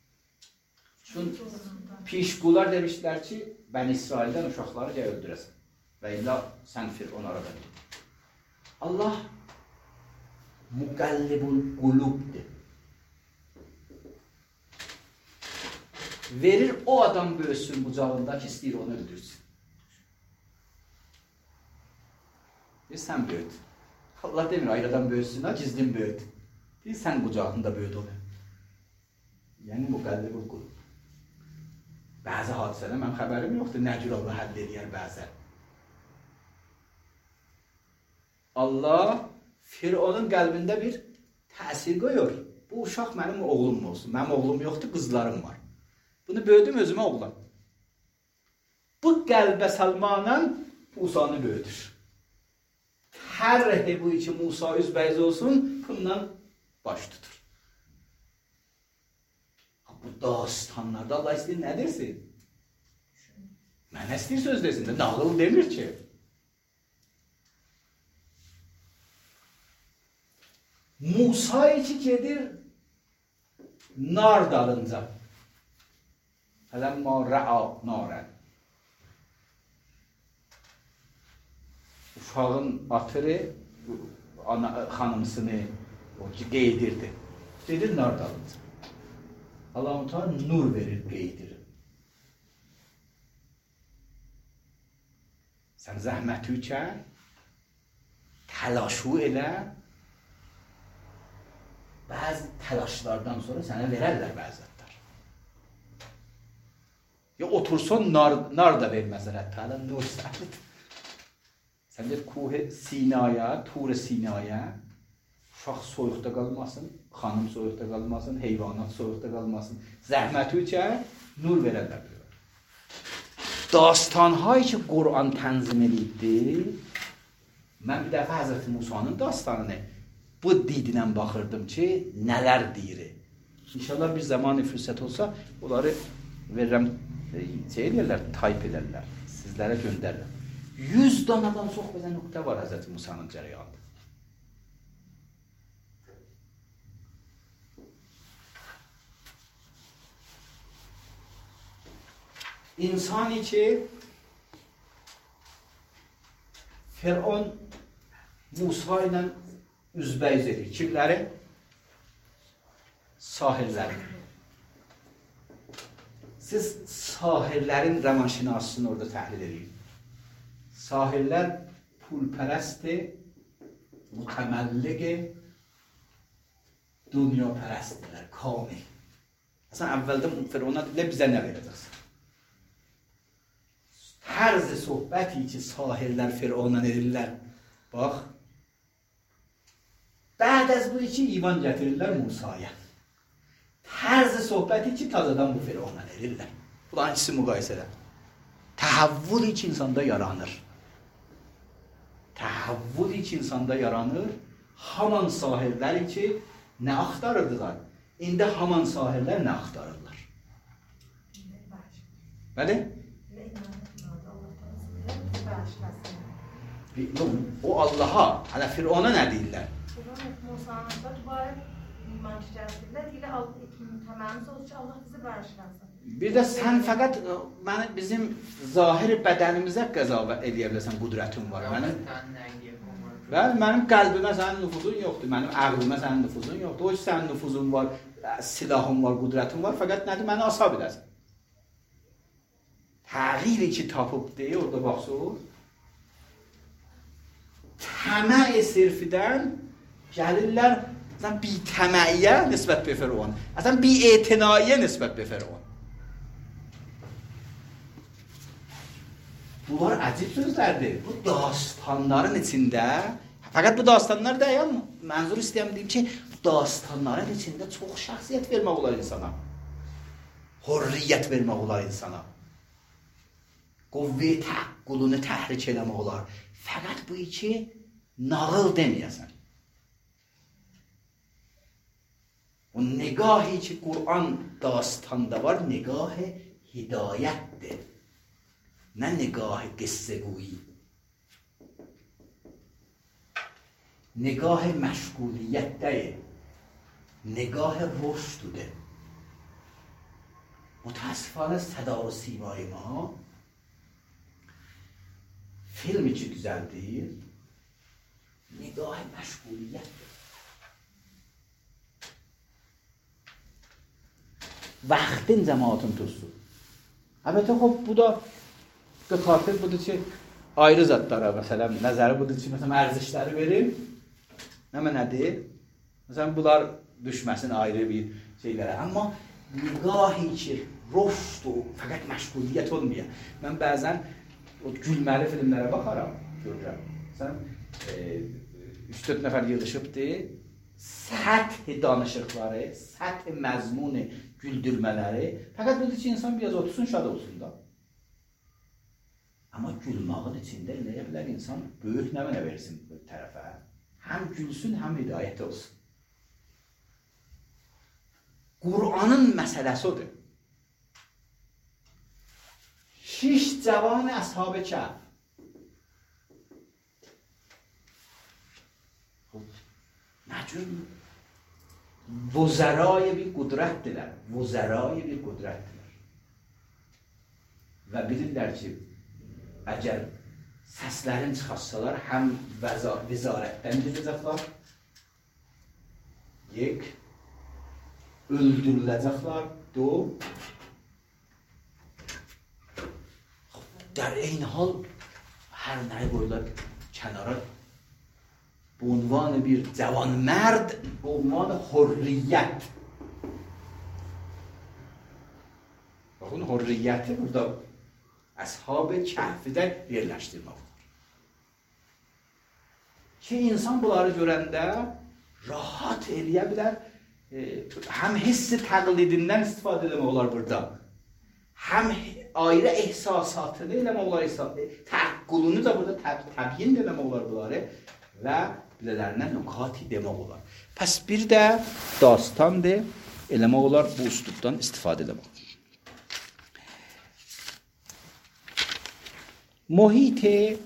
Çün pişqular demişlər ki, Bəni İsraildən uşaqları gəl öldürəsən. Və illa sən Firon arada. Allah muqallibul qulubdir. Verir o adam böyüsün bucağında ki, istəyir onu öldürsün. Sən böyüt. Allah demir, ayrıdan böyüsün, gizlin böyüt. Sən bucağında böyüt onu. Yəni muqallibul qulub. Bəzi hadisələr mənim xəbərim yoxdur, nə cür Allah həll edir bəzən. Allah Fironun qəlbində bir təsir qoyur. Bu uşaq mənim oğlum olsun. Mənim oğlum yoxdur, qızlarım var. Bunu böyüdüm özümə oğlan. Bu qəlbə salmanan Musanı böyüdür. Hər bu için Musa üzbəyiz olsun, bundan baş tutur. Bu dastanlarda Allah istəyir nə dersin? Mənə istəyir söz desin də, nağıl demir ki. Musa içi gedir nar dalınca. Fələmmə rə'a narən. Uşağın atırı xanımsını qeydirdi. Gedir nar dalınca. Allah-u Teala nur verir, qeydir. Sən zəhməti üçün təlaşu elə. Bəzi təlaşlardan sonra sənə verərlər bəzətlər. Ya otursun nar da verməzlər hətta. Hələ nur səhlidir. Sən deyir Kuh-i Sinaya, Tur-i Sinaya uşaq soyuqda qalmasın, xanım soyuqda qalmasın, heyvanat soyuqda qalmasın. Zəhməti üçün nur verərlər. Dastanhayı ki Qur'an tənzim edildi. Mən bir dəfə Həzrəti Musanın dastanını bu didinə baxırdım ki, nələr deyir. İnşallah bir zaman fürsət olsa, onları verirəm, edirlər, tayp edərlər, sizlərə göndərirəm. 100 danadan çox belə nöqtə var Həzrəti Musanın cərəyanında. İnsani ki, Firon Musa ilə üzbəyiz edir. Kimləri? Sahirləri. Siz sahirlərin rəmanşinasını orada təhlil edin. Sahirlər pulpərəstdir, mütəməlliqdir, dünyapərəstdirlər, kamil. Aslında əvvəldə Firona deyirlər, bizə nə verəcəksən? Tərz sohbəti ki, sahirlər Fironla edirlər. Bax, bəd az bu iki iman gətirirlər Musaya. Tərz sohbəti ki, tazadan bu Fironla edirlər. Bunların ikisi müqayisədə. Təhəvvül iki insanda yaranır. Təhəvvül iki insanda yaranır. Haman sahirlər ki, nə axtarırdılar? İndi haman sahirlər nə axtarırlar? Bəli? O Allah'a, hələ Firona nə deyirlər? Musa'nda dubarı iman çiçəsində deyirlər, təməmiz olur ki, Allah bizi bağışlasın. Bir də sən fəqət bizim zahir bədənimizə qəza edə bilərsən, qudrətin var. Mənim qəlbimə sənin nüfuzun yoxdur, mənim əqlimə sənin nüfuzun yoxdur. O ki, sənin nüfuzun var, silahın var, qudrətin var, fəqət nədir, məni asa bilərsən. Təğyiri ki, tapıb deyir, orada baxsın. Təməy sirfidən gəlirlər bitəməyyə nisbət be Firon. Əslən, bi-etinayyə nisbət be Firon. Bunlar əcib sözlərdir. Bu dastanların içində, fəqət bu dastanlar da mənzur istəyəm deyim ki, dastanların içində çox şəxsiyyət vermək olar insana. Hürriyyət vermək olar insana. Quvvə təqqulunu təhrik eləmək olar. Fəqət bu iki nağıl deməyəsən. O nigahı ki Qur'an dastanda var, nigahı hidayətdir. Nə nigahı qissə qoyu. Nigahı məşğuliyyətdəyir. Nigahı rüşdüdür. O متاسفانه صدا و سیمای ما فیلمی که güzel değil نگاه مشغولیت وقتین cemaatın dostu. البته خب bu da به خاطر بوده که ayrı zatlara mesela nəzəri budur ki mesela ərzişləri verim. Nə nədir? Mesela bunlar düşməsin ayrı bir şeylərə. Amma nigahi ki rüşd o fəqət məşğuliyyət olmuyor. Mən bəzən o gülməli filmlərə baxaram, görürəm. Məsələn 3-4 nəfər yığılışıbdı. Səth danışıqları, səth məzmun güldürmələri fəqət budur ki insan biraz otursun, şad olsun da. Amma gülmağın içində eləyə bilər insan böyük nəvənə versin bir tərəfə. Həm gülsün, həm hidayət olsun. Qur'anın məsələsi odur. 6 cavan əshab-ı kəhf. Nəcür vuzərای bir qudrətdirlər. Vuzərای bir qudrətdirlər. Və bilirlər ki, əgər səslərin çıxarsalar, həm vizarətdən gedəcəklər, یک, öldürüləcəklər, دو, در این حال هر نهی qoyurlar kənara bu عنوان bir cavan mərd, bu عنوان hürriyyət. Bakın hürriyyəti burada Əshab-ı Kəhfdə yerləşdirmək olur. Ki insan bunları görəndə rahat eləyə bilər, həm hissi təqlidindən istifadə eləmək olar burada. Həm ayrı ehsasatını eləmək olar, təqqulunu da burada təbyin eləmək olar bunları və bilələrinə nükati demək olar. Pəs bir də dastandır, eləmək olar bu üslubdan istifadə eləmək. محیط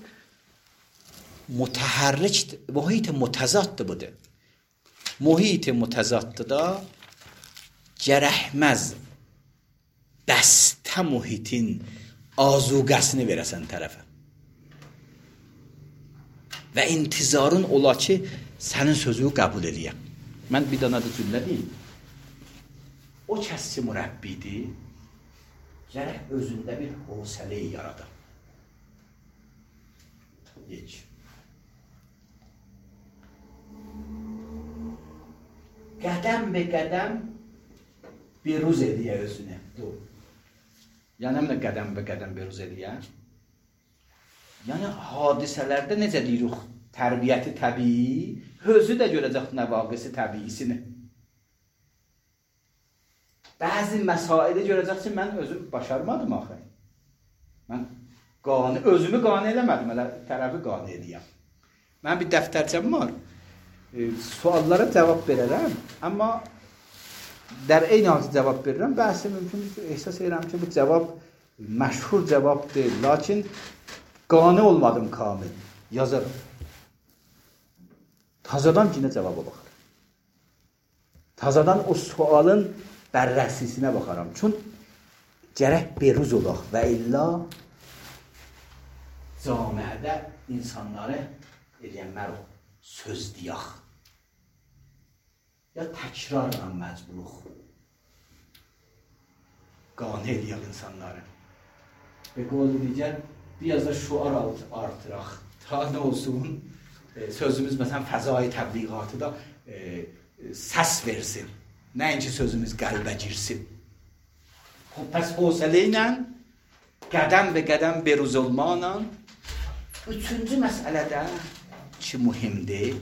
متحرک محیط متضاد بوده. محیط متضاد da gərəkməz bəstə mühitin azuqəsini verəsən tərəfə. Və intizarın ola ki, sənin sözünü qəbul eləyəm. Mən bir dana da cümlə deyim. O kəs ki mürəbbidir, gərək özündə bir hövsələyi yaradır. Geç. Qədəm və qədəm beruz ediyə özünə. Yəni nə qədəm və qədəm beruz ediyə? Yəni hadisələrdə necə deyirik? Tərbiyyəti təbii, özü də görəcək nəvaqisi təbiisini. Bəzi məsailə görəcək ki, mən özüm başarmadım axı. Mən özümü qane eləmədim, elə tərəfi qane eləyəm. Mən bir dəftərcəm var, suallara cavab verərəm, amma در این حال cavab verirəm, bəhsə mümkündür ki, ehsas edirəm ki, bu cavab məşhur cavabdır, lakin qane olmadım kamil, yazarım. Tazadan yine cavaba baxarım. Tazadan o sualın bərrəsisinə baxaram. Çünki gərək beruz olaq və illa camiədə insanları eləyənlər söz deyək. Ya təkrarla məcburuq. Qane eləyək insanları. Və qolu digər, biraz da şuar artıraq. Ta nə olsun, sözümüz məsələn fəzai təbliğatı da səs versin. Nəinki sözümüz qəlbə girsin. Pəs hövsələ ilə, qədəm və qədəm beruz olmaqla, üçüncü məsələdə ki mühimdir,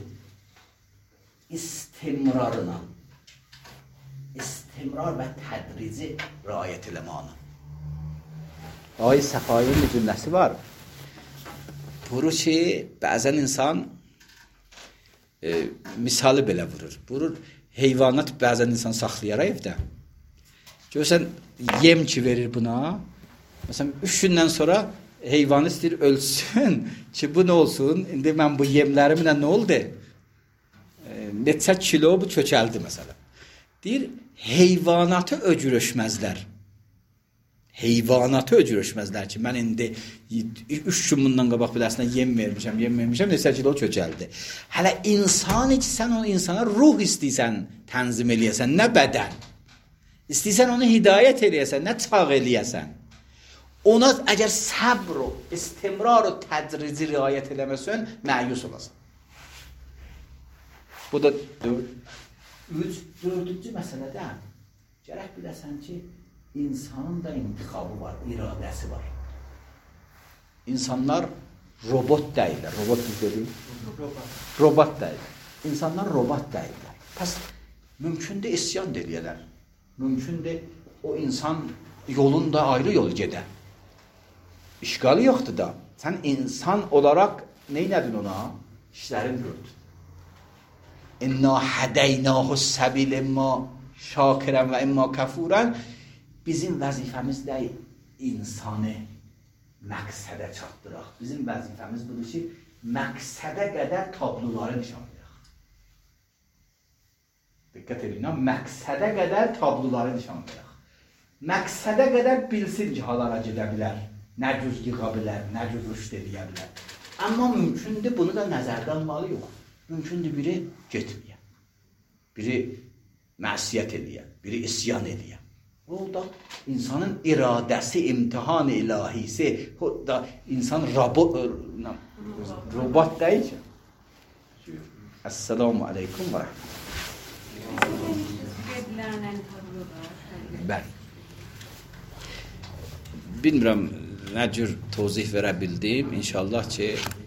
istimrarla, istimrar və tədrici riayət eləmaqla. Ay Səfai'nin bir cümləsi var. Buyurur ki, bəzən insan misalı belə vurur. Buyurur, heyvanat bəzən insan saxlayar evdə. Görürsən, yem ki verir buna. Məsələn, 3 gündən sonra heyvanı istəyir ölsün ki, bu nə olsun? İndi mən bu yemlərimlə nə oldu? Neçə kilo bu kökəldi məsələn. Deyir, heyvanatı öcürüşməzlər. Heyvanatı öcürüşməzlər ki, mən indi 3 gün bundan qabaq biləsinə yem vermişəm, neçə kilo kökəldi. Hələ insan ki, sən o insana ruh istəysən, tənzim eləyəsən, nə bədən. İstəysən onu hidayət eləyəsən, nə çağ eləyəsən. Ona əgər səbr o, istimrar o tədrici riayət eləməsən, məyus olasan. Bu da dördüncü məsələdə gərək biləsən ki, insanın da intiqabı var, iradəsi var. İnsanlar robot deyirlər. Robot dedik? Robot deyirlər. İnsanlar robot deyirlər. Pəs mümkündür isyan eləyələr. Mümkündür o insan yolunda ayrı yol gedə. İşgalı yoxdur da. Sən insan olaraq neynədin ona? İşlərin gördün. İnna hədeynahu səbil imma şakirən və imma kəfurən. Bizim vəzifəmiz də insanı məqsədə çatdıraq. Bizim vəzifəmiz budur ki, məqsədə qədər tabloları nişanlayaq. Diqqət edin, məqsədə qədər tabloları nişanlayaq. Məqsədə qədər bilsin ki, halara gedə bilər, nə cüz yığa bilər, nə cüz rüşd edə bilər. Amma mümkündür, bunu da nəzərdən almalı yox. Mümkündür biri getməyə, biri məsiyət edə, biri isyan edə. O da insanın iradəsi, imtihan ilahisi, o da insan robot deyil ki. Esselamu aleyküm və rəhmətullah. Bəli. Bilmirəm, nə cür tozih verə bildim. İnşallah ki,